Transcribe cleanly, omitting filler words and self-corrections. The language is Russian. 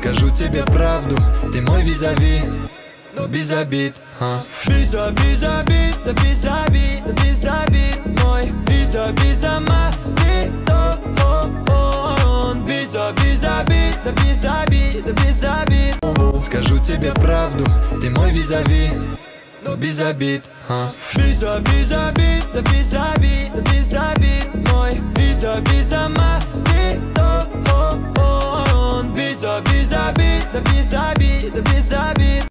Скажу тебе правду, ты мой визави, но без обид, без обид, да без обид, да без обид. Мой визави за он без обид, да без обид, да без обид. Скажу тебе правду, ты мой визави, но без обид, без обид, да без обид, да без обид. Мой визави за он без обид, да без обид, да без обид.